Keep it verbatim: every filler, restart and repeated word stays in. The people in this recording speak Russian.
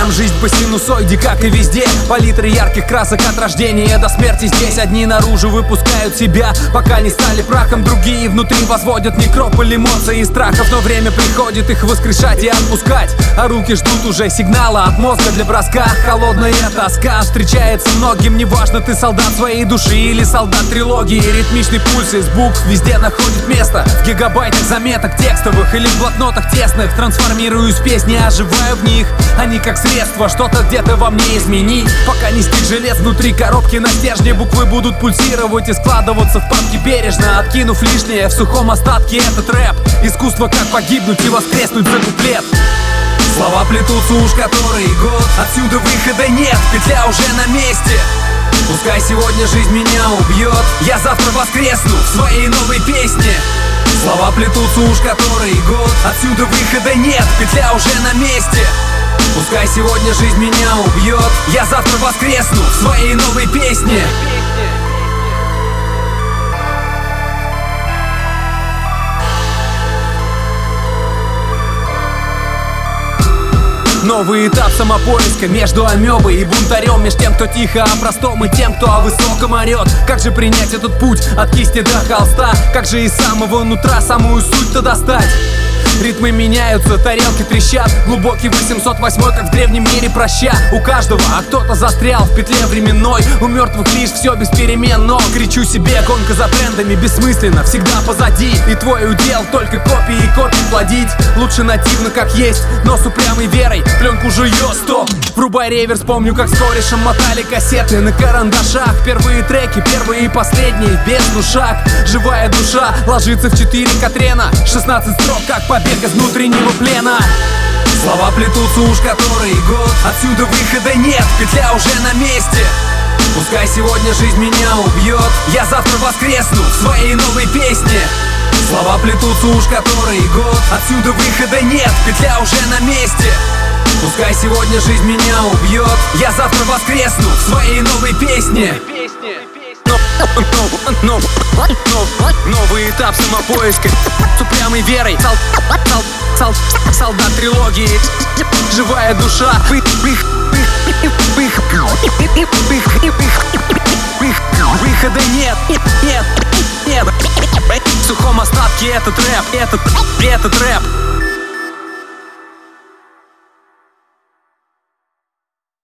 Там жизнь по синусоиде, как и везде. Палитры ярких красок от рождения до смерти. Здесь одни наружу выпускают себя, пока не стали прахом. Другие внутри возводят некрополь эмоций и страхов. Но время приходит их воскрешать и отпускать, а руки ждут уже сигнала от мозга для броска. Холодная тоска встречается многим. Неважно, ты солдат своей души или солдат трилогии. Ритмичный пульс из букв везде находит место. В гигабайтах заметок текстовых или в блокнотах тесных. Трансформируюсь в песни, оживаю в них. Они как средство, что-то где-то во мне изменить. Пока не стиг желез внутри коробки на стержне, буквы будут пульсировать и складываться в папки бережно. Откинув лишнее, в сухом остатке этот рэп. Искусство, как погибнуть и воскреснуть за куплет. Слова плетутся уж который год, отсюда выхода нет, петля уже на месте. Пускай сегодня жизнь меня убьет, я завтра воскресну в своей новой песне. Слова плетутся уж который год, отсюда выхода нет, петля уже на месте. Пускай сегодня жизнь меня убьет, я завтра воскресну в своей новой песне. Новый этап самопоиска между амебой и бунтарем. Меж тем, кто тихо о простом, и тем, кто о высоком орет. Как же принять этот путь от кисти до холста? Как же из самого нутра самую суть-то достать? Ритмы меняются, тарелки трещат. Глубокий восемьсот восьмой, как в древнем мире проща. У каждого, а кто-то застрял в петле временной. У мертвых лишь все без перемен. Но кричу себе, гонка за трендами бессмысленно, всегда позади. И твой удел только копии и копии плодить. Лучше нативно, как есть, но с упрямой верой. Пленку жует, стоп, врубай реверс. Помню, как с корешем мотали кассеты на карандашах. Первые треки, первые и последние, в бездну шаг. Живая душа ложится в четыре Катрена. шестнадцать строк, как побег из внутреннего плена. Слова плетутся уж который год, отсюда выхода нет, петля уже на месте. Пускай сегодня жизнь меня убьет, я завтра воскресну в своей новой песне. Слова плетутся уж который год, отсюда выхода нет, петля уже на месте. Пускай сегодня жизнь меня убьет, я завтра воскресну в своей новой песне. Новый этап самопоиска с упрямой верой. Сол, сол, сол, солдат трилогии. Живая душа. Выхода нет, нет, нет. В сухом остатке этот рэп, этот, этот рэп.